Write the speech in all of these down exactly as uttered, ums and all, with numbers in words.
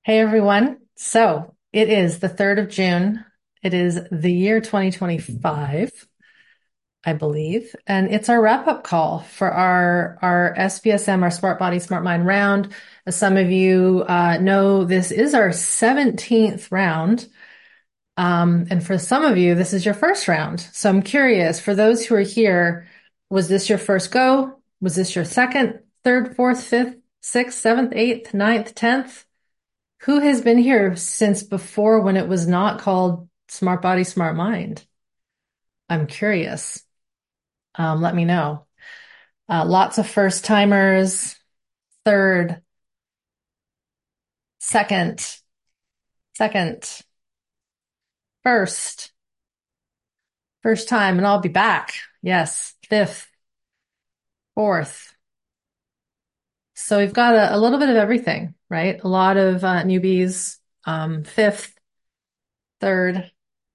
Hey everyone. So it is the third of June. It is the year twenty twenty-five, I believe. And it's our wrap up call for our, our S B S M, our Smart Body, Smart Mind round. As some of you uh, know, this is our seventeenth round. Um, and for some of you, this is your first round. So I'm curious, for those who are here, was this your first go? Was this your second, third, fourth, fifth, sixth, seventh, eighth, ninth, tenth? Who has been here since before when it was not called Smart Body, Smart Mind? I'm curious. Um, let me know. Uh, lots of first timers, third, second, second, first, first time, and I'll be back. Yes, fifth, fourth. So we've got a, a little bit of everything, right? A lot of uh, newbies, um, fifth, third.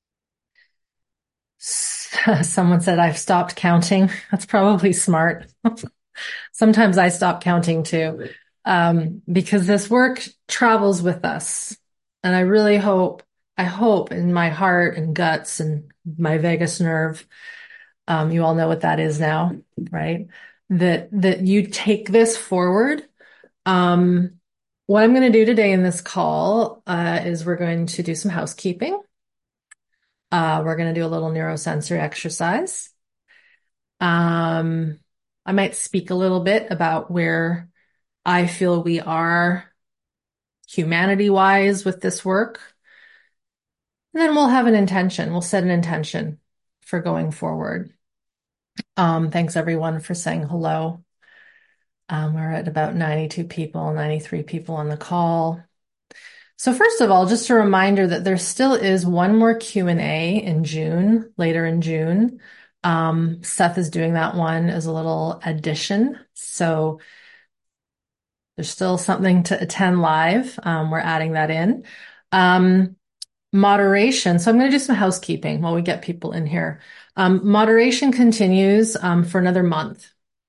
Someone said I've stopped counting. That's probably smart. Sometimes I stop counting too, um, because this work travels with us. And I really hope, I hope in my heart and guts and my vagus nerve, um, you all know what that is now, right? That, that you take this forward. Um, what I'm going to do today in this call, uh, is we're going to do some housekeeping. Uh, we're going to do a little neurosensory exercise. Um, I might speak a little bit about where I feel we are humanity wise with this work. And then we'll have an intention. We'll set an intention for going forward. Um, thanks everyone for saying hello. Um, we're at about ninety-two people, ninety-three people on the call. So first of all, just a reminder that there still is one more Q and A in June, later in June. Um, Seth is doing that one as a little addition. So there's still something to attend live. Um, we're adding that in. Um, moderation. So I'm going to do some housekeeping while we get people in here. Um, moderation continues um, for another month.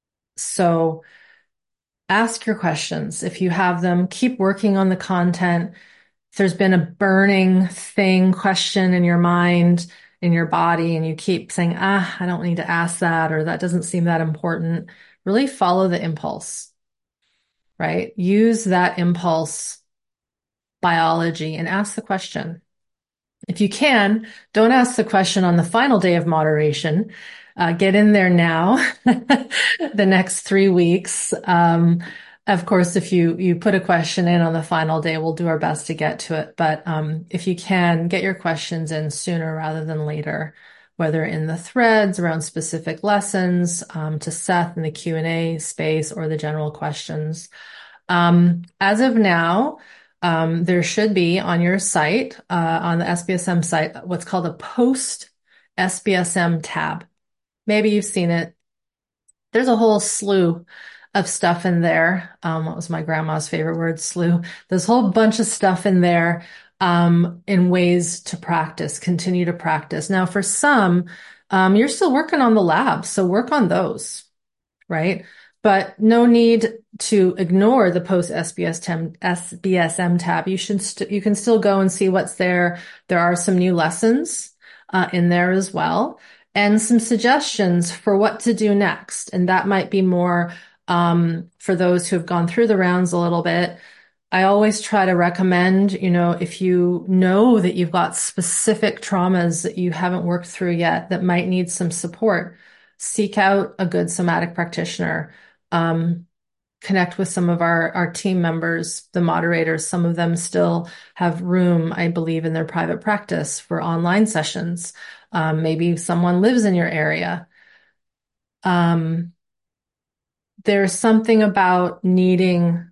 So ask your questions if you have them. Keep working on the content. If there's been a burning thing, question in your mind, in your body, and you keep saying, ah, I don't need to ask that, or that doesn't seem that important, really follow the impulse, right? Use that impulse biology and ask the question. If you can, don't ask the question on the final day of moderation. Uh, get in there now, the next three weeks. Um, of course, if you you put a question in on the final day, we'll do our best to get to it. But um, if you can, get your questions in sooner rather than later, whether in the threads around specific lessons, um, to Seth in the Q and A space, or the general questions. Um, as of now, um, there should be on your site, uh, on the S B S M site, what's called a post S B S M tab. Maybe you've seen it. There's a whole slew of stuff in there. Um, what was my grandma's favorite word? Slew. There's a whole bunch of stuff in there, um, in ways to practice, continue to practice. Now, for some, um, you're still working on the labs, so work on those, right? But no need to ignore the post S B S M tab. You should st- you can still go and see what's there. There are some new lessons uh, in there as well, and some suggestions for what to do next. And that might be more um, for those who have gone through the rounds a little bit. I always try to recommend, you know, if you know that you've got specific traumas that you haven't worked through yet that might need some support, seek out a good somatic practitioner. Um, connect with some of our, our team members, the moderators. Some of them still have room, I believe, in their private practice for online sessions. Um, maybe someone lives in your area. Um, there's something about needing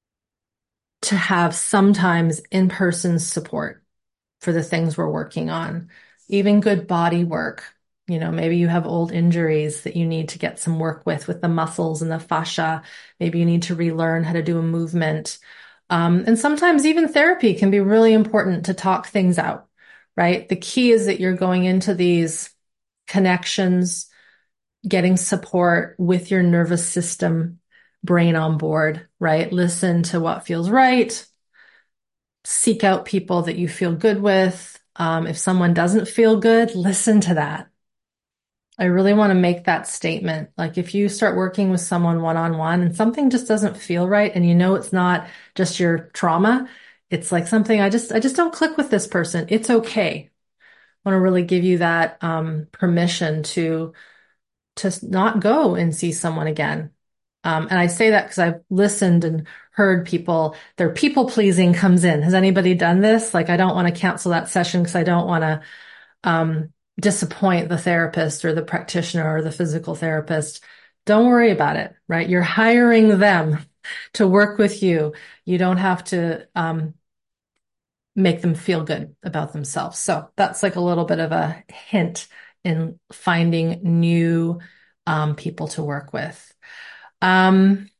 to have sometimes in-person support for the things we're working on, even good body work. You know, maybe you have old injuries that you need to get some work with, with the muscles and the fascia. Maybe you need to relearn how to do a movement. Um, and sometimes even therapy can be really important to talk things out, right? The key is that you're going into these connections, getting support with your nervous system, brain on board, right? Listen to what feels right. seek out people that you feel good with. Um, if someone doesn't feel good, listen to that. I really want to make that statement. Like if you start working with someone one-on-one and something just doesn't feel right and you know it's not just your trauma, it's like something I just I just don't click with this person. It's okay. I want to really give you that um, permission to to not go and see someone again. Um, and I say that because I've listened and heard people, their people pleasing comes in. Has anybody done this? Like, I don't want to cancel that session because I don't want to um, disappoint the therapist or the practitioner or the physical therapist. Don't worry about it, right? You're hiring them to work with you. You don't have to um, make them feel good about themselves. So that's like a little bit of a hint in finding new um, people to work with. Um,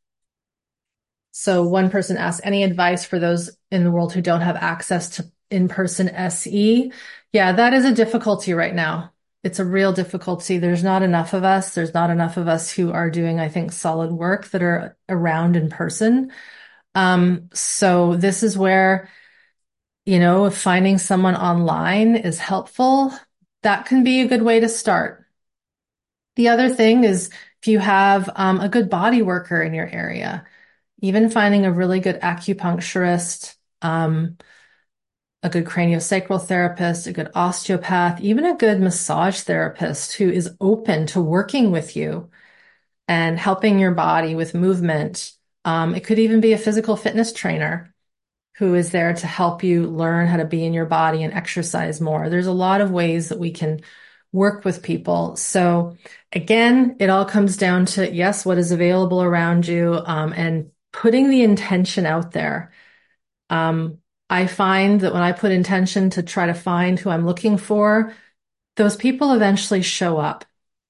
so one person asked, any advice for those in the world who don't have access to in-person S E? Yeah, that is a difficulty right now. It's a real difficulty. There's not enough of us. There's not enough of us who are doing, I think, solid work that are around in person. Um, so this is where, you know, if finding someone online is helpful, that can be a good way to start. The other thing is if you have um, a good body worker in your area, even finding a really good acupuncturist, um, a good craniosacral therapist, a good osteopath, even a good massage therapist who is open to working with you and helping your body with movement. Um, it could even be a physical fitness trainer who is there to help you learn how to be in your body and exercise more. There's a lot of ways that we can work with people. So again, it all comes down to, yes, what is available around you, um, and putting the intention out there. Um, I find that when I put intention to try to find who I'm looking for, those people eventually show up.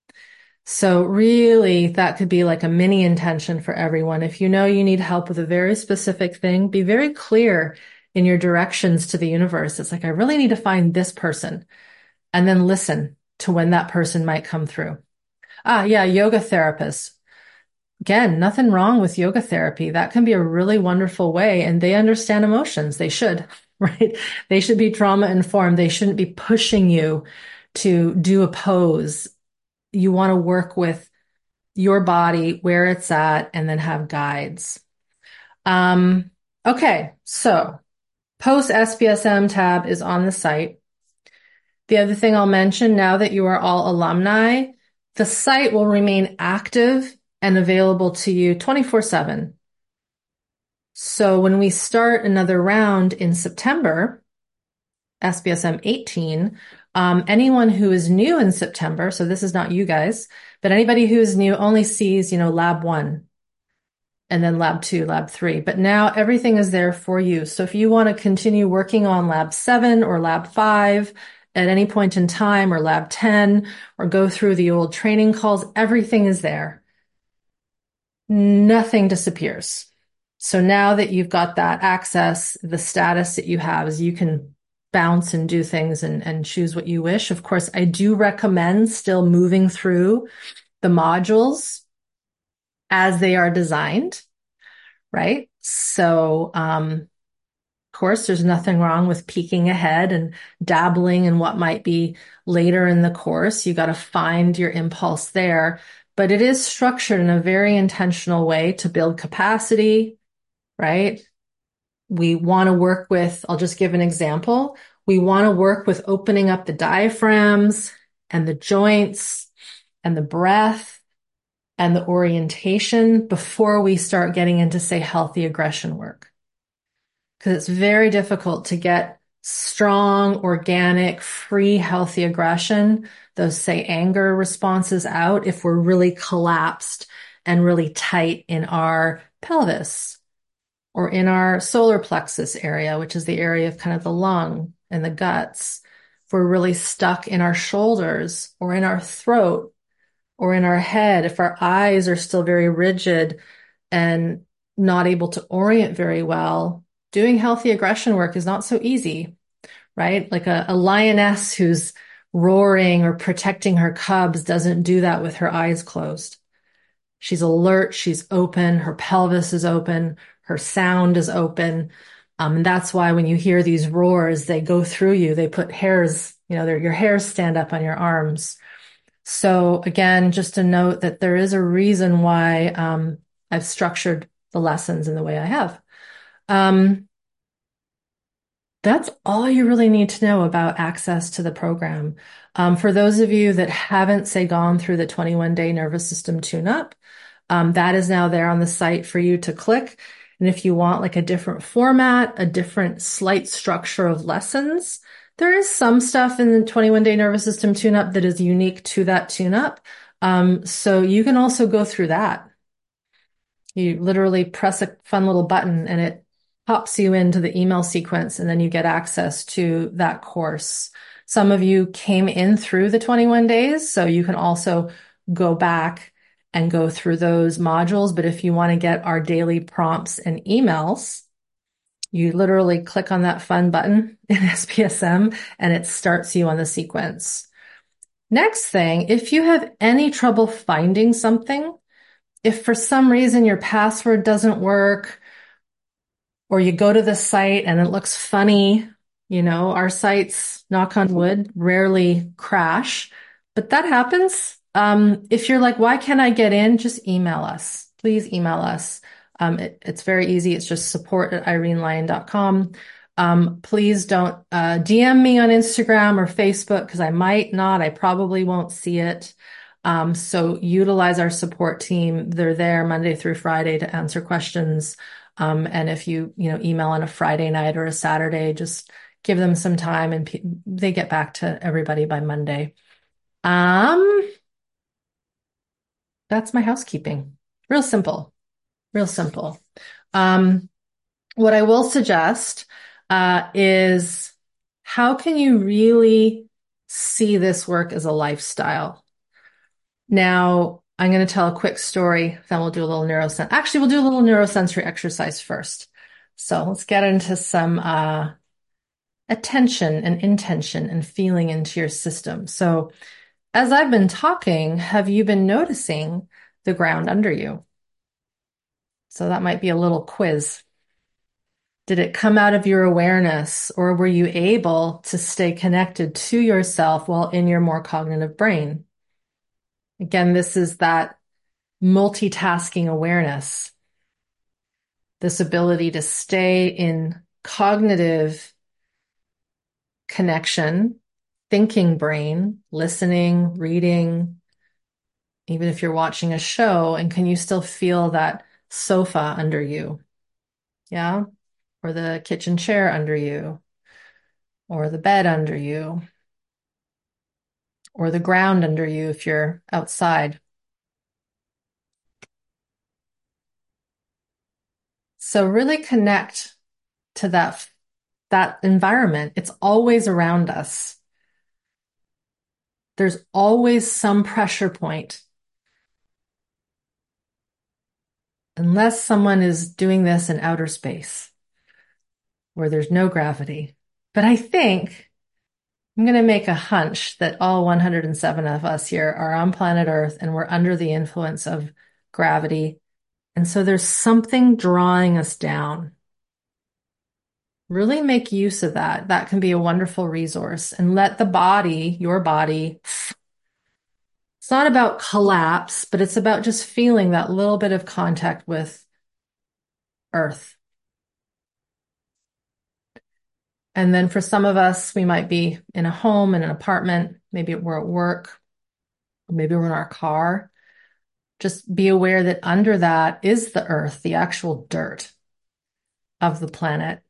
So really, that could be like a mini intention for everyone. If you know you need help with a very specific thing, be very clear in your directions to the universe. It's like, I really need to find this person, and then listen to when that person might come through. Ah, yeah, yoga therapist. Again, nothing wrong with yoga therapy. That can be a really wonderful way, and they understand emotions. They should, right? They should be trauma informed. They shouldn't be pushing you to do a pose. You want to work with your body, where it's at, and then have guides. Um, okay, so post S B S M tab is on the site. The other thing I'll mention, now that you are all alumni, the site will remain active and available to you twenty-four seven. So when we start another round in September, S B S M eighteen, um, anyone who is new in September, so this is not you guys, but anybody who is new only sees, you know, lab one and then lab two, lab three. But now everything is there for you. So if you want to continue working on lab seven or lab five at any point in time, or lab ten, or go through the old training calls, everything is there. Nothing disappears. So now that you've got that access, the status that you have is you can bounce and do things and, and choose what you wish. Of course, I do recommend still moving through the modules as they are designed, right? So, um, of course, there's nothing wrong with peeking ahead and dabbling in what might be later in the course. You got to find your impulse there, but it is structured in a very intentional way to build capacity, right? We want to work with, I'll just give an example. We want to work with opening up the diaphragms and the joints and the breath and the orientation before we start getting into, say, healthy aggression work. Because it's very difficult to get strong, organic, free, healthy aggression, those, say, anger responses out if we're really collapsed and really tight in our pelvis or in our solar plexus area, which is the area of kind of the lung and the guts. If we're really stuck in our shoulders or in our throat or in our head, if our eyes are still very rigid and not able to orient very well, doing healthy aggression work is not so easy, right? Like a, a lioness who's roaring or protecting her cubs doesn't do that with her eyes closed. She's alert, she's open, her pelvis is open, her sound is open. Um, and that's why when you hear these roars, they go through you, they put hairs, you know, your hairs stand up on your arms. So again, just a note that there is a reason why um, I've structured the lessons in the way I have. Um, that's all you really need to know about access to the program. Um, for those of you that haven't, say, gone through the twenty-one day nervous system tune-up, um, that is now there on the site for you to click. And if you want like a different format, a different slight structure of lessons, there is some stuff in the twenty-one day nervous system tune-up that is unique to that tune-up. Um, so you can also go through that. You literally press a fun little button and it pops you into the email sequence, and then you get access to that course. Some of you came in through the twenty-one days, so you can also go back and go through those modules. But if you want to get our daily prompts and emails, you literally click on that fun button in S P S M and it starts you on the sequence. Next thing, if you have any trouble finding something, if for some reason your password doesn't work, or you go to the site and it looks funny, you know, our sites, knock on wood, rarely crash, but that happens. Um, if you're like, why can't I get in? Just email us. Please email us. Um, it, it's very easy. It's just support at irene lyon dot com. Um, please don't uh, D M me on Instagram or Facebook because I might not. I probably won't see it. Um, so utilize our support team. They're there Monday through Friday to answer questions. Um, and if you, you know, email on a Friday night or a Saturday, just give them some time and pe- they get back to everybody by Monday. Um, that's my housekeeping. Real simple, real simple. Um, what I will suggest, uh, is how can you really see this work as a lifestyle? Now, I'm going to tell a quick story, then we'll do a little neurosens. Actually, we'll do a little neurosensory exercise first. So let's get into some uh, attention and intention and feeling into your system. So as I've been talking, have you been noticing the ground under you? So that might be a little quiz. Did it come out of your awareness, or were you able to stay connected to yourself while in your more cognitive brain? Again, this is that multitasking awareness, this ability to stay in cognitive connection, thinking brain, listening, reading, even if you're watching a show, and can you still feel that sofa under you? Yeah. Or the kitchen chair under you, or the bed under you, or the ground under you if you're outside. So really connect to that, that environment. It's always around us. There's always some pressure point. Unless someone is doing this in outer space where there's no gravity. But I think I'm going to make a hunch that all one hundred seven of us here are on planet Earth and we're under the influence of gravity. And so there's something drawing us down. Really make use of that. That can be a wonderful resource, and let the body, your body, it's not about collapse, but it's about just feeling that little bit of contact with Earth. And then for some of us, we might be in a home, in an apartment, maybe we're at work, maybe we're in our car. Just be aware that under that is the earth, the actual dirt of the planet,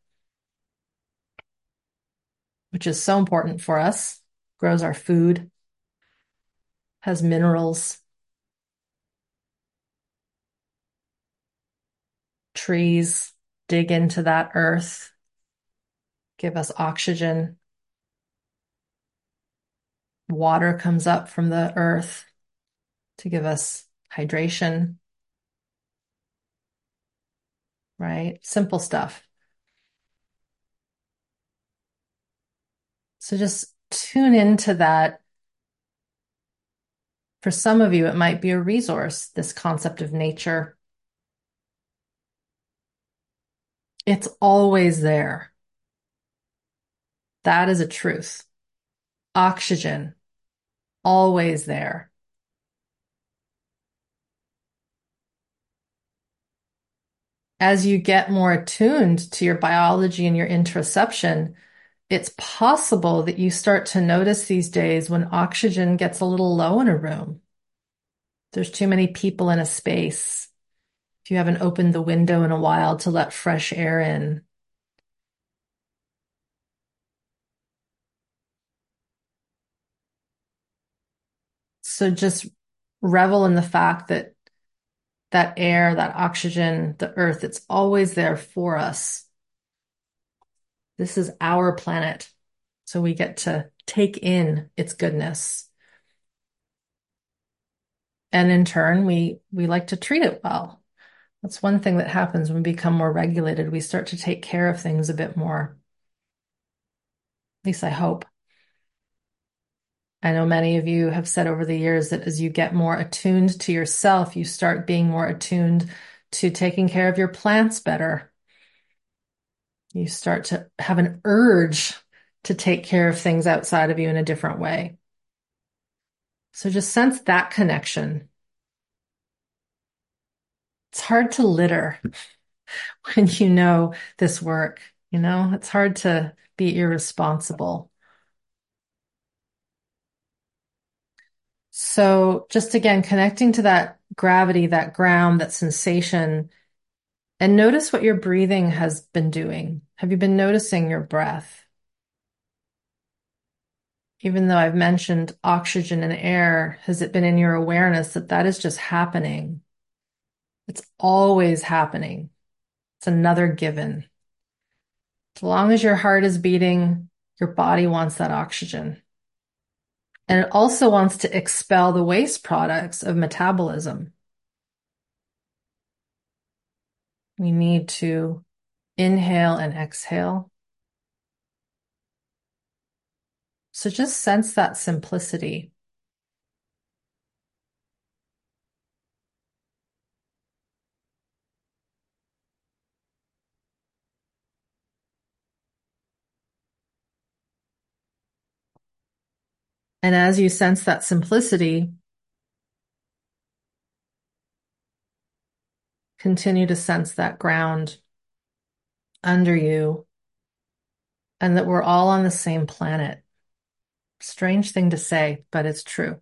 which is so important for us, grows our food, has minerals, trees dig into that earth, give us oxygen. Water comes up from the earth to give us hydration, right? Simple stuff. So just tune into that. For some of you, it might be a resource, this concept of nature. It's always there. That is a truth. Oxygen, always there. As you get more attuned to your biology and your interoception, it's possible that you start to notice these days when oxygen gets a little low in a room. There's too many people in a space. If you haven't opened the window in a while to let fresh air in. So just revel in the fact that that air, that oxygen, the earth, it's always there for us. This is our planet. So we get to take in its goodness. And in turn, we we like to treat it well. That's one thing that happens when we become more regulated. We start to take care of things a bit more. At least I hope. I know many of you have said over the years that as you get more attuned to yourself, you start being more attuned to taking care of your plants better. You start to have an urge to take care of things outside of you in a different way. So just sense that connection. It's hard to litter when you know this work, you know, it's hard to be irresponsible. So just again, connecting to that gravity, that ground, that sensation, and notice what your breathing has been doing. Have you been noticing your breath? Even though I've mentioned oxygen and air, has it been in your awareness that that is just happening? It's always happening. It's another given. As long as your heart is beating, your body wants that oxygen. And it also wants to expel the waste products of metabolism. We need to inhale and exhale. So just sense that simplicity. And as you sense that simplicity, continue to sense that ground under you and that we're all on the same planet. Strange thing to say, but it's true.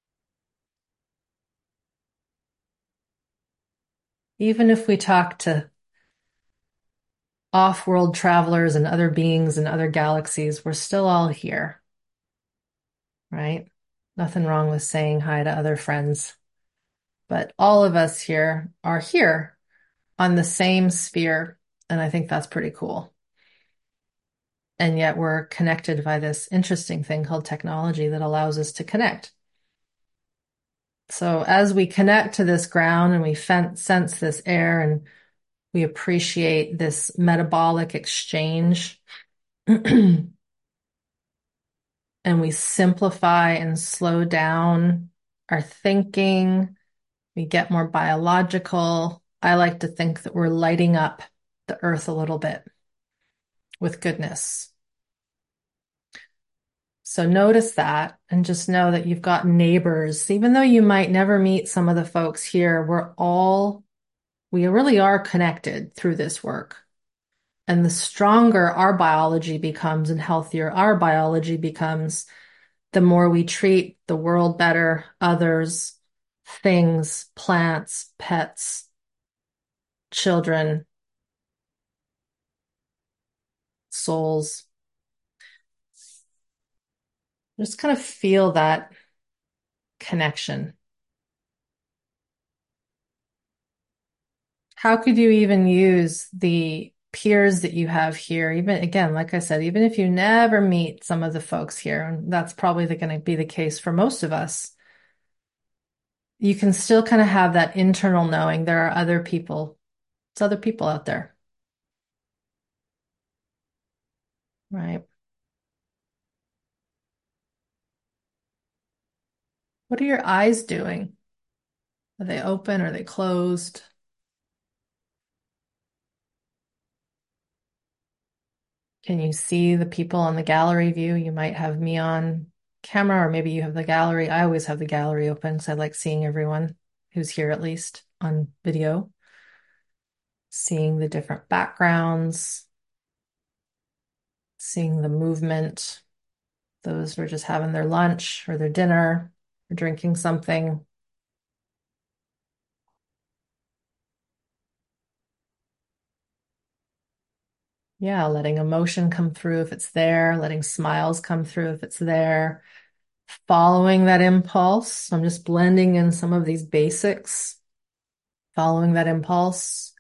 Even if we talk to off-world travelers and other beings in other galaxies, we're still all here, right? Nothing wrong with saying hi to other friends. But all of us here are here on the same sphere, and I think that's pretty cool. And yet we're connected by this interesting thing called technology that allows us to connect. So as we connect to this ground and we sense this air and we appreciate this metabolic exchange and we simplify and slow down our thinking, we get more biological. I like to think that we're lighting up the earth a little bit with goodness. So notice that and just know that you've got neighbors. Even though you might never meet some of the folks here, we're all, we really are connected through this work. And the stronger our biology becomes and healthier our biology becomes, the more we treat the world better, others, things, plants, pets, children, souls. Just kind of feel that connection. How could you even use the peers that you have here? Even again, like I said, even if you never meet some of the folks here, and that's probably going to be the case for most of us, you can still kind of have that internal knowing there are other people. It's other people out there, right? What are your eyes doing? Are they open? Are they closed? Can you see the people on the gallery view? You might have me on camera, or maybe you have the gallery. I always have the gallery open because I like seeing everyone who's here at least on video, seeing the different backgrounds, seeing the movement. Those who are just having their lunch or their dinner or drinking something. Yeah, letting emotion come through if it's there, letting smiles come through if it's there, following that impulse. So I'm just blending in some of these basics, following that impulse.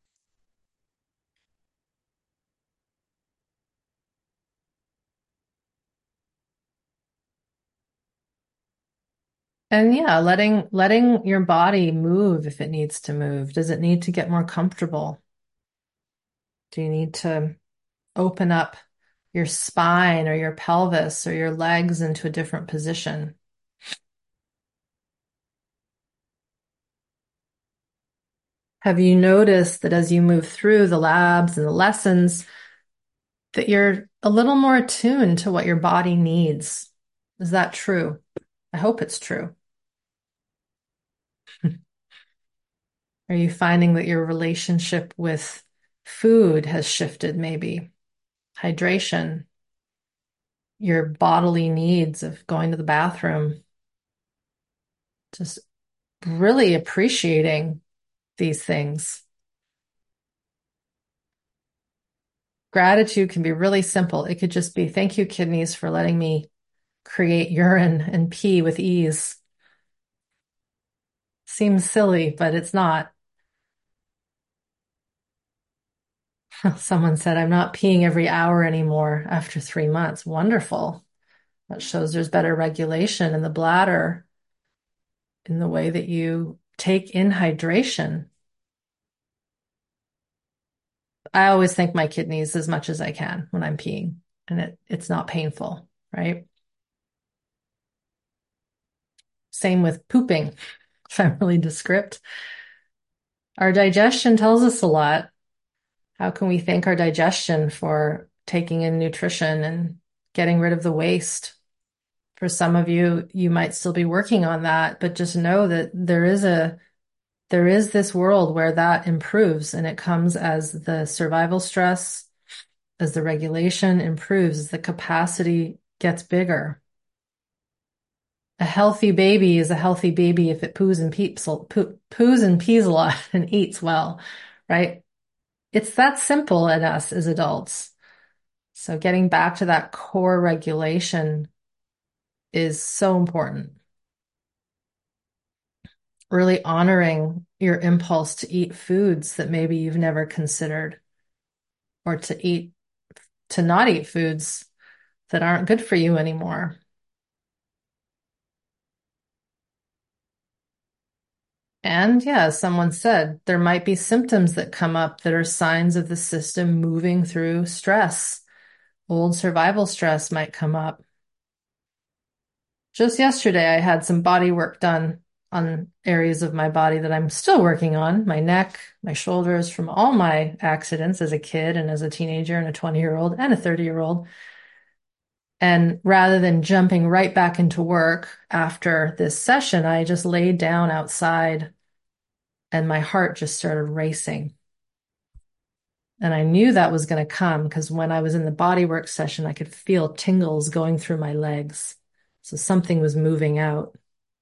And yeah, letting letting your body move if it needs to move. Does it need to get more comfortable? Do you need to open up your spine or your pelvis or your legs into a different position? Have you noticed that as you move through the labs and the lessons, that you're a little more attuned to what your body needs? Is that true? I hope it's true. Are you finding that your relationship with food has shifted, maybe? Hydration, your bodily needs of going to the bathroom, just really appreciating these things. Gratitude can be really simple. It could just be, thank you, kidneys, for letting me create urine and pee with ease. Seems silly, but it's not. Someone said, I'm not peeing every hour anymore after three months. Wonderful. That shows there's better regulation in the bladder in the way that you take in hydration. I always thank my kidneys as much as I can when I'm peeing, and it, it's not painful, right? Same with pooping, if I'm really descript. Our digestion tells us a lot. How can we thank our digestion for taking in nutrition and getting rid of the waste? For some of you, you might still be working on that, but just know that there is a there is this world where that improves, and it comes as the survival stress, as the regulation improves, as the capacity gets bigger. A healthy baby is a healthy baby if it poos and peeps, poo, poos and pees a lot and eats well, right? It's that simple in us as adults. So getting back to that core regulation is so important. Really honoring your impulse to eat foods that maybe you've never considered, or to eat, to not eat foods that aren't good for you anymore. And yeah, as someone said, there might be symptoms that come up that are signs of the system moving through stress. Old survival stress might come up. Just yesterday, I had some body work done on areas of my body that I'm still working on, my neck, my shoulders, from all my accidents as a kid and as a teenager and a twenty-year-old and a thirty-year-old. And rather than jumping right back into work after this session, I just laid down outside and my heart just started racing. And I knew that was going to come because when I was in the bodywork session, I could feel tingles going through my legs. So something was moving out.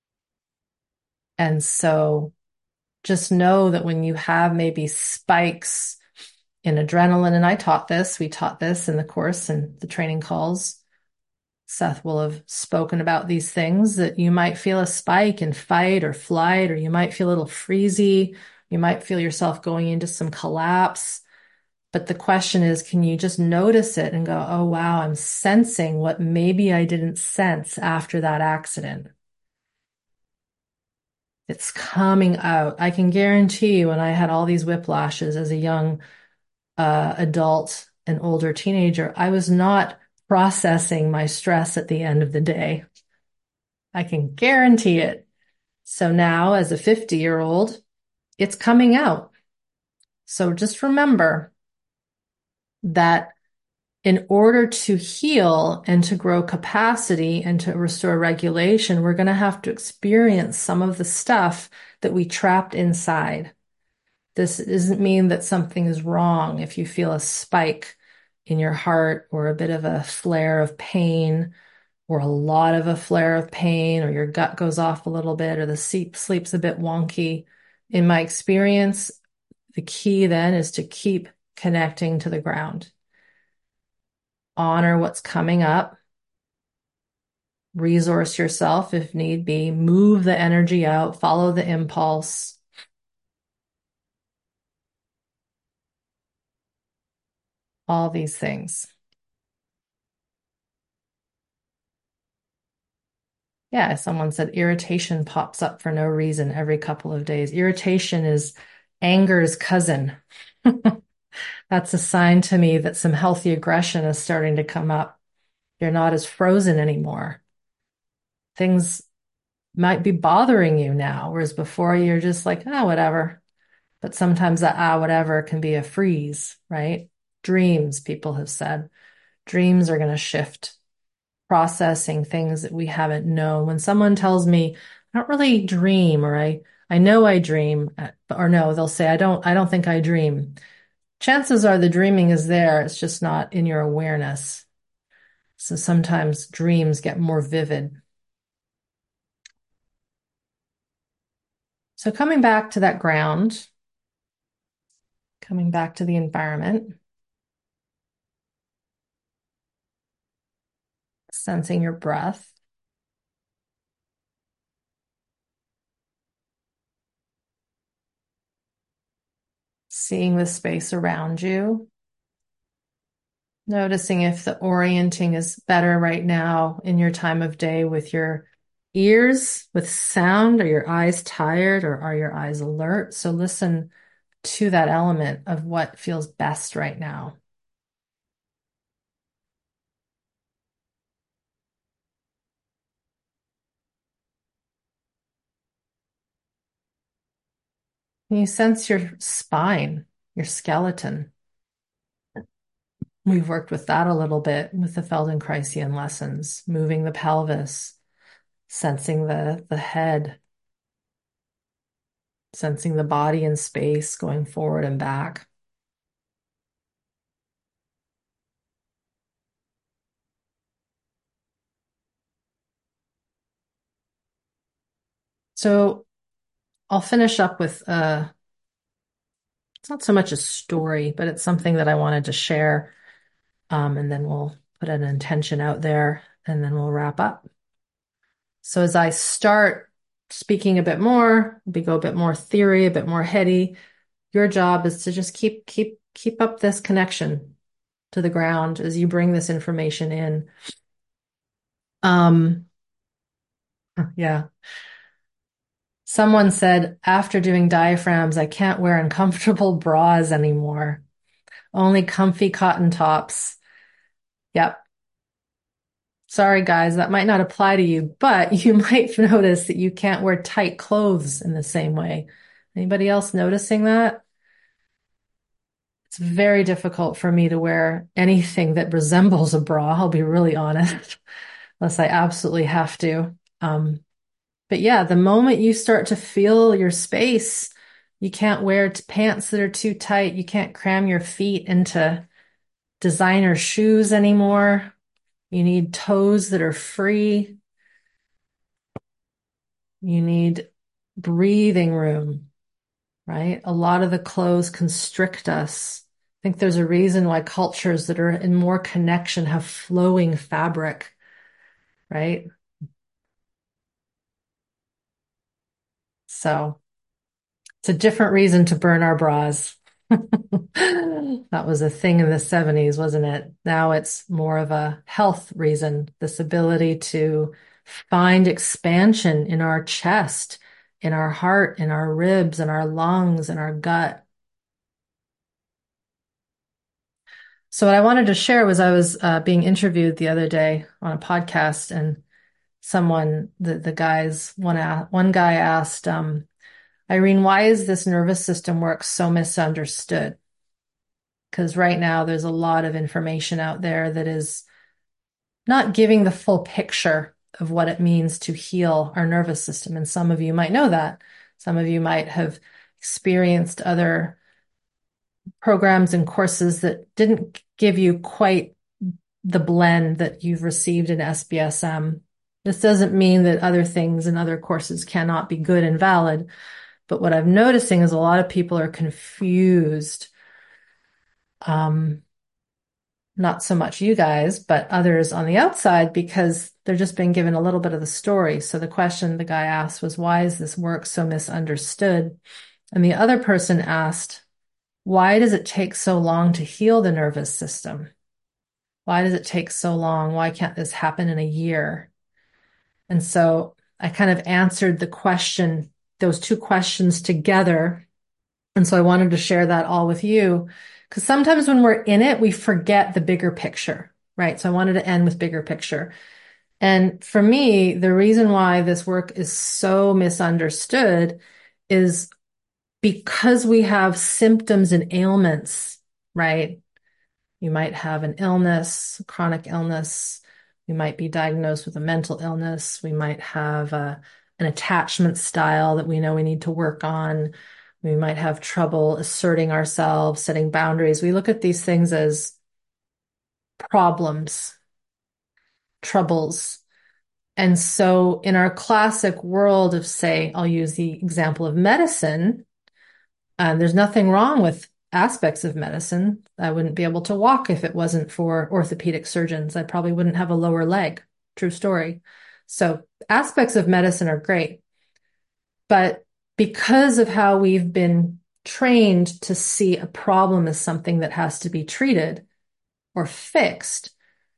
And so just know that when you have maybe spikes in adrenaline, and I taught this, we taught this in the course and the training calls. Seth will have spoken about these things, that you might feel a spike in fight or flight, or you might feel a little freezy. You might feel yourself going into some collapse. But the question is, can you just notice it and go, oh, wow, I'm sensing what maybe I didn't sense after that accident. It's coming out. I can guarantee you when I had all these whiplashes as a young uh, adult and older teenager, I was not processing my stress at the end of the day. I can guarantee it. So now, as a fifty year old, it's coming out. So just remember that in order to heal and to grow capacity and to restore regulation, we're going to have to experience some of the stuff that we trapped inside. This doesn't mean that something is wrong if you feel a spike in your heart or a bit of a flare of pain or a lot of a flare of pain or your gut goes off a little bit or the sleep sleep's a bit wonky. In my experience, the key then is to keep connecting to the ground. Honor what's coming up. Resource yourself if need be. Move the energy out. Follow the impulse. All these things. Yeah, someone said irritation pops up for no reason every couple of days. Irritation is anger's cousin. That's a sign to me that some healthy aggression is starting to come up. You're not as frozen anymore. Things might be bothering you now, whereas before you're just like, ah, oh, whatever. But sometimes that ah, whatever can be a freeze, right? Dreams, people have said. Dreams are going to shift, processing things that we haven't known. When someone tells me, I don't really dream, or I, I know I dream, or no, they'll say, I don't, I don't think I dream. Chances are the dreaming is there. It's just not in your awareness. So sometimes dreams get more vivid. So coming back to that ground, coming back to the environment, sensing your breath. Seeing the space around you. Noticing if the orienting is better right now in your time of day with your ears, with sound. Are your eyes tired or are your eyes alert? So listen to that element of what feels best right now. Can you sense your spine, your skeleton? We've worked with that a little bit with the Feldenkrais lessons, moving the pelvis, sensing the, the head, sensing the body in space, going forward and back. So I'll finish up with uh it's not so much a story, but it's something that I wanted to share. Um, and then we'll put an intention out there and then we'll wrap up. So as I start speaking a bit more, we go a bit more theory, a bit more heady. Your job is to just keep keep keep up this connection to the ground as you bring this information in. Um, yeah. Someone said, after doing diaphragms, I can't wear uncomfortable bras anymore. Only comfy cotton tops. Yep. Sorry, guys, that might not apply to you, but you might notice that you can't wear tight clothes in the same way. Anybody else noticing that? It's very difficult for me to wear anything that resembles a bra, I'll be really honest, unless I absolutely have to. Um, but yeah, the moment you start to feel your space, you can't wear t- pants that are too tight. You can't cram your feet into designer shoes anymore. You need toes that are free. You need breathing room, right? A lot of the clothes constrict us. I think there's a reason why cultures that are in more connection have flowing fabric, right? So it's a different reason to burn our bras. That was a thing in the seventies, wasn't it? Now it's more of a health reason, this ability to find expansion in our chest, in our heart, in our ribs, in our lungs, in our gut. So what I wanted to share was I was uh, being interviewed the other day on a podcast, and someone, the the guys, one a- one guy asked, um, Irene, why is this nervous system work so misunderstood? Because right now there's a lot of information out there that is not giving the full picture of what it means to heal our nervous system. And some of you might know that. Some of you might have experienced other programs and courses that didn't give you quite the blend that you've received in S B S M. This doesn't mean that other things and other courses cannot be good and valid, but what I'm noticing is a lot of people are confused. Um, not so much you guys, but others on the outside, because they're just being given a little bit of the story. So the question the guy asked was, why is this work so misunderstood? And the other person asked, why does it take so long to heal the nervous system? Why does it take so long? Why can't this happen in a year? And so I kind of answered the question, those two questions together. And so I wanted to share that all with you, because sometimes when we're in it, we forget the bigger picture, right? So I wanted to end with bigger picture. And for me, the reason why this work is so misunderstood is because we have symptoms and ailments, right? You might have an illness, chronic illness. We might be diagnosed with a mental illness. We might have a, an attachment style that we know we need to work on. We might have trouble asserting ourselves, setting boundaries. We look at these things as problems, troubles. And so in our classic world of, say, I'll use the example of medicine, um, there's nothing wrong with aspects of medicine. I wouldn't be able to walk if it wasn't for orthopedic surgeons. I probably wouldn't have a lower leg. True story. So aspects of medicine are great. But because of how we've been trained to see a problem as something that has to be treated or fixed,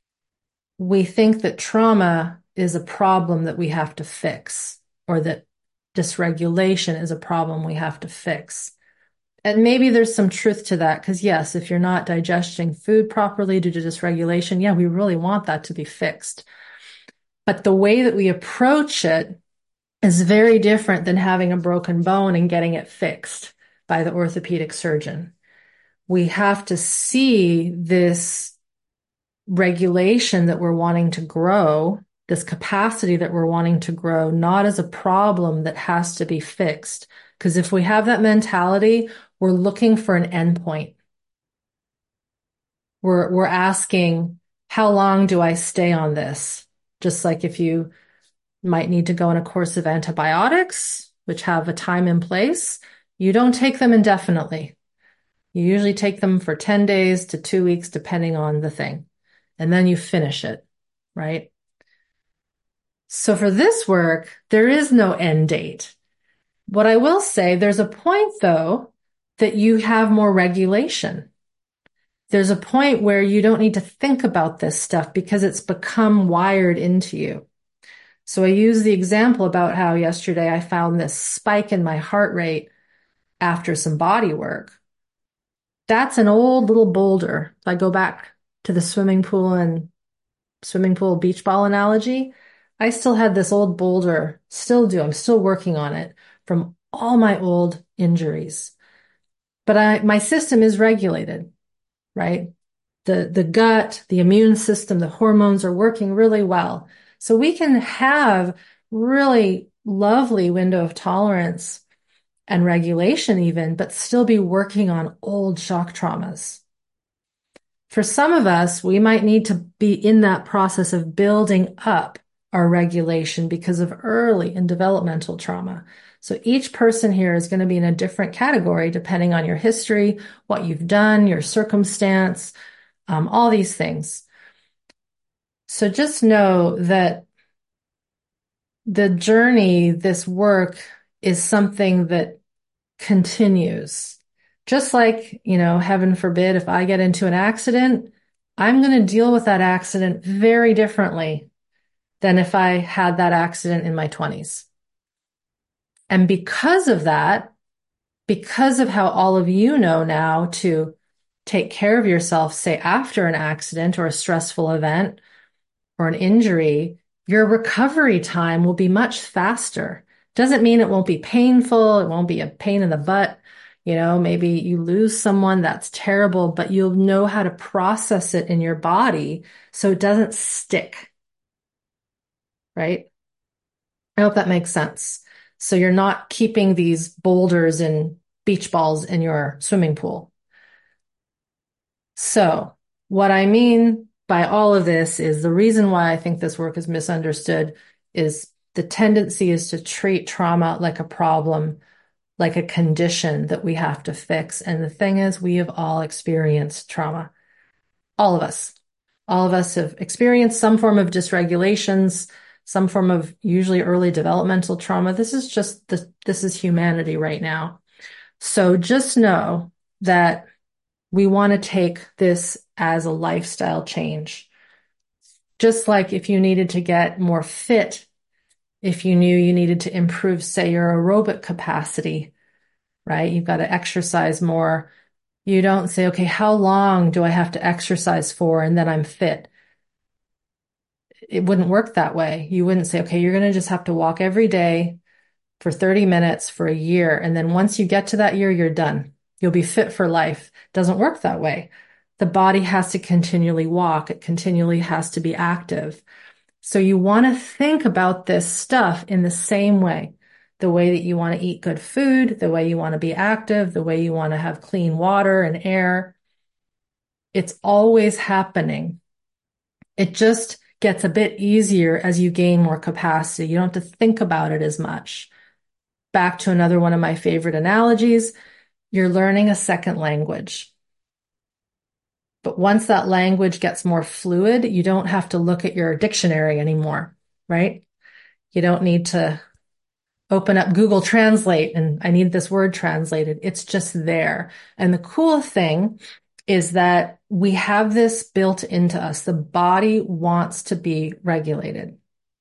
we think that trauma is a problem that we have to fix, or that dysregulation is a problem we have to fix. And maybe there's some truth to that, because yes, if you're not digesting food properly due to dysregulation, yeah, we really want that to be fixed. But the way that we approach it is very different than having a broken bone and getting it fixed by the orthopedic surgeon. We have to see this regulation that we're wanting to grow, this capacity that we're wanting to grow, not as a problem that has to be fixed. Because if we have that mentality, we're looking for an endpoint. We're, we're asking, how long do I stay on this? Just like if you might need to go on a course of antibiotics, which have a time and place, you don't take them indefinitely. You usually take them for ten days to two weeks, depending on the thing. And then you finish it, right? So for this work, there is no end date. What I will say, there's a point though, that you have more regulation. There's a point where you don't need to think about this stuff because it's become wired into you. So I use the example about how yesterday I found this spike in my heart rate after some body work. That's an old little boulder. If I go back to the swimming pool and swimming pool beach ball analogy, I still had this old boulder, still do. I'm still working on it from all my old injuries. But I, my system is regulated, right? The, the gut, the immune system, the hormones are working really well. So we can have really lovely window of tolerance and regulation even, but still be working on old shock traumas. For some of us, we might need to be in that process of building up our regulation because of early and developmental trauma. So each person here is going to be in a different category depending on your history, what you've done, your circumstance, um, all these things. So just know that the journey, this work, is something that continues. Just like, you know, heaven forbid, if I get into an accident, I'm going to deal with that accident very differently than if I had that accident in my twenties. And because of that, because of how all of you know now to take care of yourself, say after an accident or a stressful event or an injury, your recovery time will be much faster. Doesn't mean it won't be painful. It won't be a pain in the butt. You know, maybe you lose someone that's terrible, but you'll know how to process it in your body so it doesn't stick, right? I hope that makes sense. So you're not keeping these boulders and beach balls in your swimming pool. So what I mean by all of this is the reason why I think this work is misunderstood is the tendency is to treat trauma like a problem, like a condition that we have to fix. And the thing is, we have all experienced trauma. All of us. All of us have experienced some form of dysregulations, some form of usually early developmental trauma. This is just the, this is humanity right now. So just know that we want to take this as a lifestyle change. Just like if you needed to get more fit, if you knew you needed to improve, say, your aerobic capacity, right? You've got to exercise more. You don't say, okay, how long do I have to exercise for and then I'm fit? It wouldn't work that way. You wouldn't say, okay, you're going to just have to walk every day for thirty minutes for a year. And then once you get to that year, you're done. You'll be fit for life. It doesn't work that way. The body has to continually walk. It continually has to be active. So you want to think about this stuff in the same way, the way that you want to eat good food, the way you want to be active, the way you want to have clean water and air. It's always happening. It just gets a bit easier as you gain more capacity. You don't have to think about it as much. Back to another one of my favorite analogies, you're learning a second language. But once that language gets more fluid, you don't have to look at your dictionary anymore, right? You don't need to open up Google Translate and I need this word translated. It's just there. And the cool thing is that we have this built into us. The body wants to be regulated.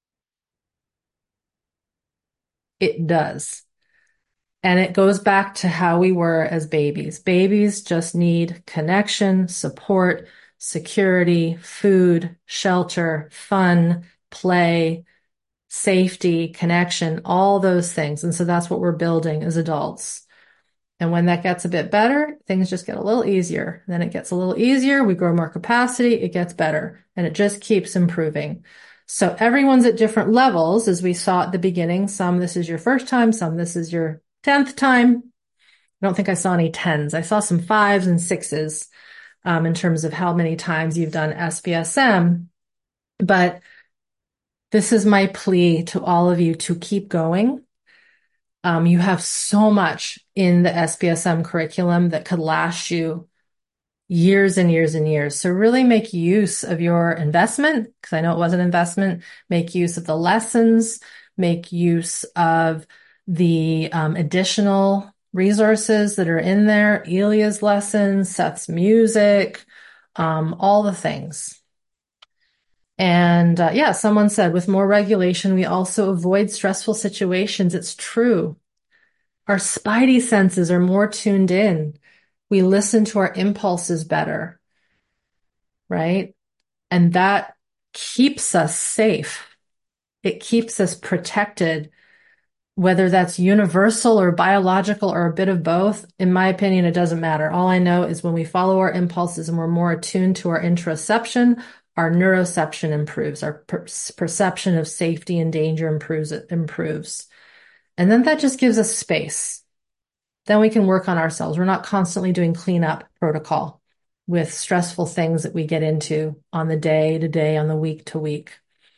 It does. And it goes back to how we were as babies. Babies just need connection, support, security, food, shelter, fun, play, safety, connection, all those things. And so that's what we're building as adults. And when that gets a bit better, things just get a little easier. Then it gets a little easier. We grow more capacity. It gets better and it just keeps improving. So everyone's at different levels, as we saw at the beginning. Some, this is your first time. Some, this is your tenth time. I don't think I saw any tens. I saw some fives and sixes um, in terms of how many times you've done S B S M. But this is my plea to all of you to keep going. Um, you have so much in the S B S M curriculum that could last you years and years and years. So really make use of your investment, because I know it was an investment. Make use of the lessons, make use of the um, additional resources that are in there, Elia's lessons, Seth's music, um, all the things. And uh, yeah, someone said, with more regulation, we also avoid stressful situations. It's true. Our spidey senses are more tuned in. We listen to our impulses better, right? And that keeps us safe. It keeps us protected, whether that's universal or biological or a bit of both. In my opinion, it doesn't matter. All I know is when we follow our impulses and we're more attuned to our interoception, our neuroception improves, our per- perception of safety and danger improves, it improves. And then that just gives us space. Then we can work on ourselves. We're not constantly doing cleanup protocol with stressful things that we get into on the day to day, on the week to week.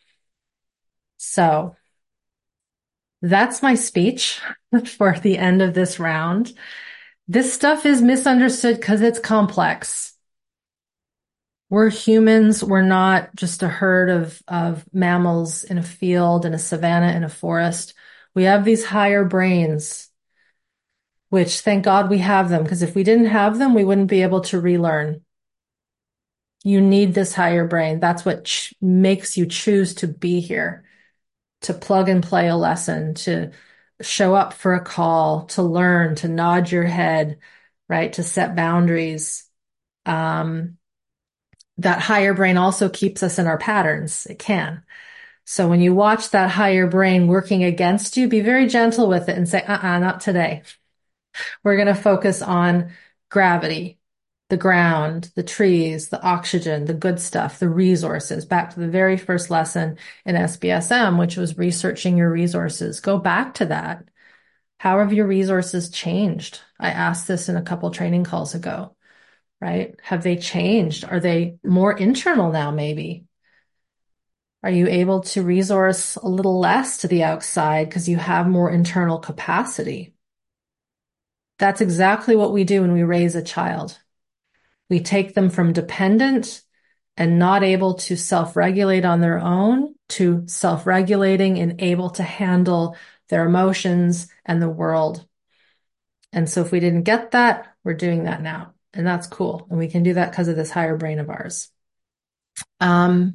So that's my speech for the end of this round. This stuff is misunderstood because it's complex. We're humans. We're not just a herd of, of mammals in a field, in a savanna, in a forest. We have these higher brains, which thank God we have them, because if we didn't have them, we wouldn't be able to relearn. You need this higher brain. That's what ch- makes you choose to be here, to plug and play a lesson, to show up for a call, to learn, to nod your head, right? To set boundaries. Um, that higher brain also keeps us in our patterns. It can. So when you watch that higher brain working against you, be very gentle with it and say, uh-uh, not today. We're going to focus on gravity, the ground, the trees, the oxygen, the good stuff, the resources. Back to the very first lesson in S B S M, which was researching your resources. Go back to that. How have your resources changed? I asked this in a couple training calls ago, right? Have they changed? Are they more internal now, maybe? Are you able to resource a little less to the outside because you have more internal capacity? That's exactly what we do when we raise a child. We take them from dependent and not able to self-regulate on their own to self-regulating and able to handle their emotions and the world. And so if we didn't get that, we're doing that now. And that's cool. And we can do that because of this higher brain of ours. Um,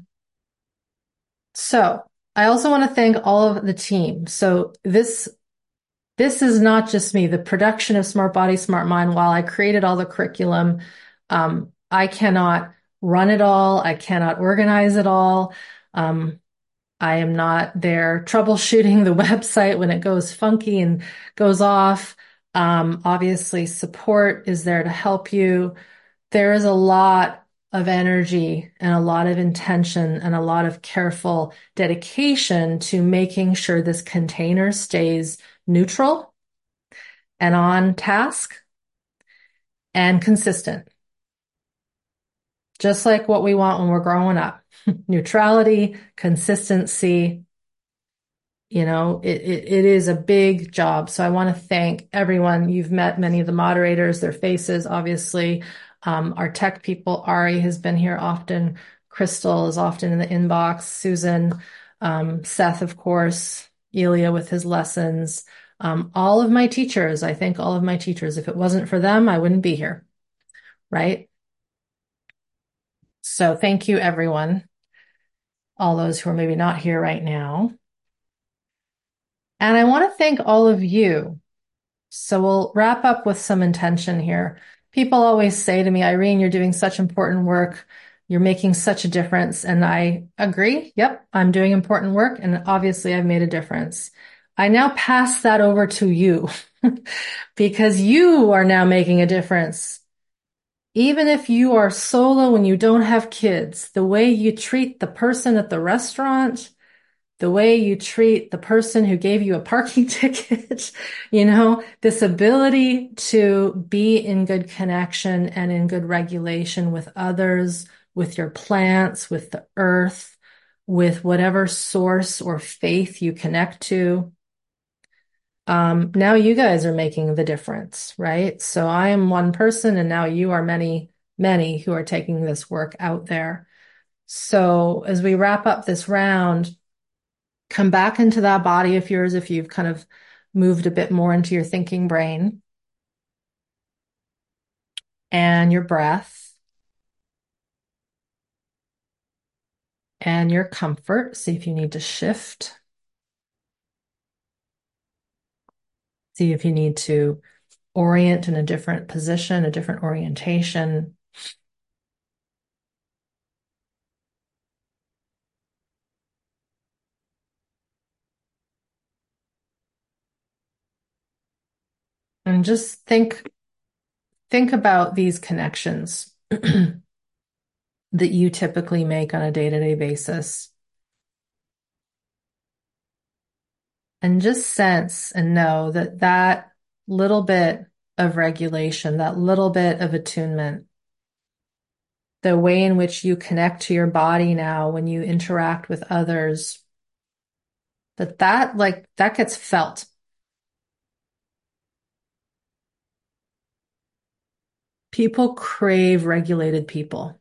so I also want to thank all of the team. So this This is not just me. The production of Smart Body, Smart Mind, while I created all the curriculum, um, I cannot run it all. I cannot organize it all. Um, I am not there troubleshooting the website when it goes funky and goes off. Um, obviously, support is there to help you. There is a lot of energy and a lot of intention and a lot of careful dedication to making sure this container stays neutral and on task and consistent, just like what we want when we're growing up. Neutrality, consistency, you know, it, it, it is a big job. So I want to thank everyone. You've met many of the moderators, their faces, obviously. Um, our tech people, Ari has been here often. Crystal is often in the inbox. Susan, um, Seth, of course, Elia with his lessons. Um, all of my teachers, I thank all of my teachers. If it wasn't for them, I wouldn't be here, right? So thank you, everyone, all those who are maybe not here right now. And I want to thank all of you. So we'll wrap up with some intention here. People always say to me, Irene, you're doing such important work. You're making such a difference. And I agree. Yep, I'm doing important work. And obviously, I've made a difference. I now pass that over to you because you are now making a difference. Even if you are solo and you don't have kids, the way you treat the person at the restaurant, the way you treat the person who gave you a parking ticket, you know, this ability to be in good connection and in good regulation with others, with your plants, with the earth, with whatever source or faith you connect to. Um, now you guys are making the difference, right? So I am one person and now you are many, many who are taking this work out there. So as we wrap up this round, come back into that body of yours if you've kind of moved a bit more into your thinking brain and your breath and your comfort. See if you need to shift. See if you need to orient in a different position, a different orientation. And just think, think about these connections that you typically make on a day-to-day basis. And just sense and know that that little bit of regulation, that little bit of attunement, the way in which you connect to your body now when you interact with others, that that like that gets felt. People crave regulated people.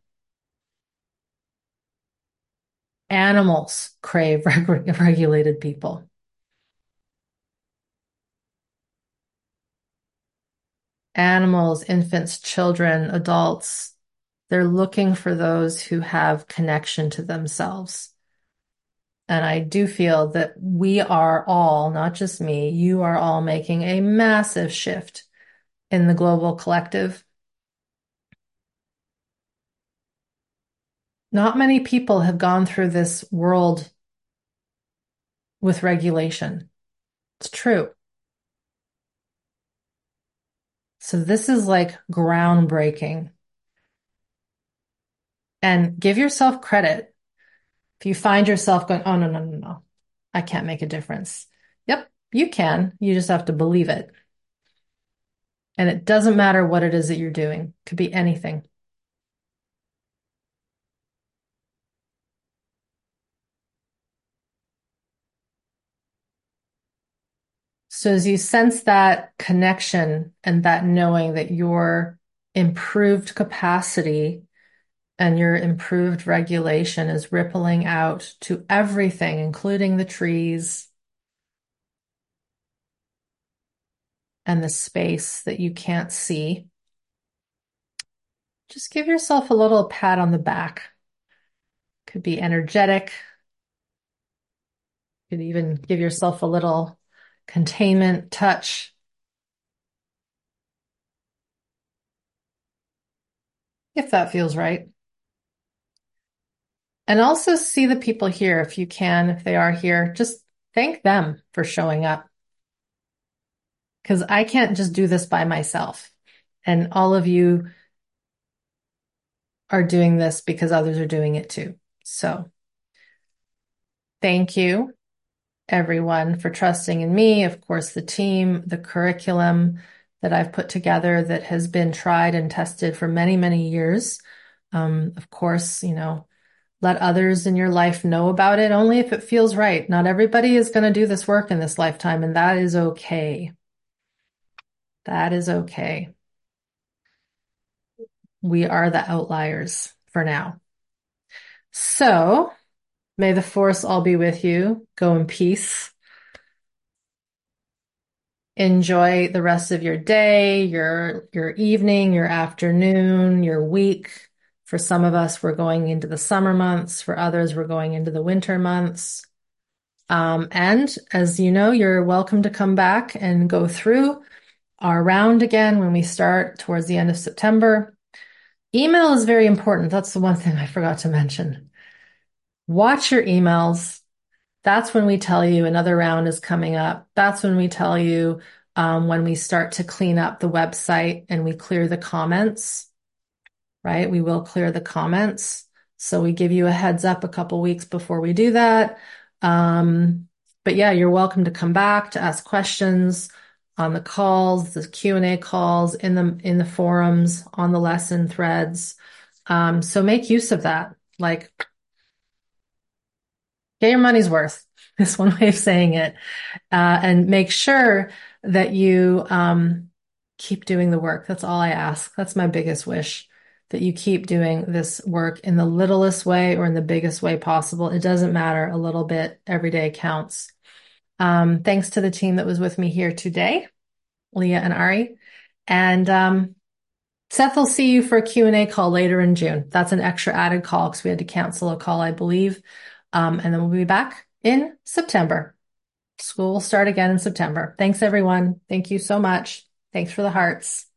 Animals crave reg- regulated people. Animals, infants, children, adults, they're looking for those who have connection to themselves. And I do feel that we are all, not just me, you are all making a massive shift in the global collective. Not many people have gone through this world with regulation. It's true. So this is like groundbreaking. And give yourself credit. If you find yourself going, oh, no, no, no, no, I can't make a difference. Yep, you can. You just have to believe it. And it doesn't matter what it is that you're doing. It could be anything. So as you sense that connection and that knowing that your improved capacity and your improved regulation is rippling out to everything, including the trees and the space that you can't see, just give yourself a little pat on the back. Could be energetic. Could even give yourself a little containment touch. If that feels right. And also see the people here if you can, if they are here, just thank them for showing up. Because I can't just do this by myself. And all of you are doing this because others are doing it too. So thank you, everyone, for trusting in me. Of course, the team, the curriculum that I've put together that has been tried and tested for many, many years. Um, of course, you know, let others in your life know about it only if it feels right. Not everybody is going to do this work in this lifetime, and that is okay. That is okay. We are the outliers for now. So may the force all be with you. Go in peace. Enjoy the rest of your day, your your evening, your afternoon, your week. For some of us, we're going into the summer months. For others, we're going into the winter months. Um, and as you know, you're welcome to come back and go through our round again when we start towards the end of September. Email is very important. That's the one thing I forgot to mention. Watch your emails. That's when we tell you another round is coming up. That's when we tell you um, when we start to clean up the website and we clear the comments, right? We will clear the comments. So we give you a heads up a couple weeks before we do that. Um, but yeah, you're welcome to come back to ask questions on the calls, the Q and A calls, in the in the forums, on the lesson threads. Um, so make use of that. Like, get your money's worth. Is one way of saying it. Uh, and make sure that you um, keep doing the work. That's all I ask. That's my biggest wish, that you keep doing this work in the littlest way or in the biggest way possible. It doesn't matter. A little bit every day counts. Um, thanks to the team that was with me here today, Leah and Ari. And um, Seth will see you for a Q and A call later in June. That's an extra added call because we had to cancel a call, I believe. Um, and then we'll be back in September. School will start again in September. Thanks, everyone. Thank you so much. Thanks for the hearts.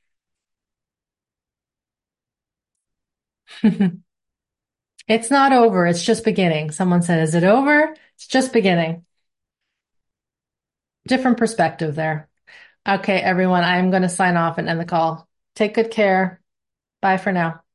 It's not over. It's just beginning. Someone said, is it over? It's just beginning. Different perspective there. Okay, everyone, I'm going to sign off and end the call. Take good care. Bye for now.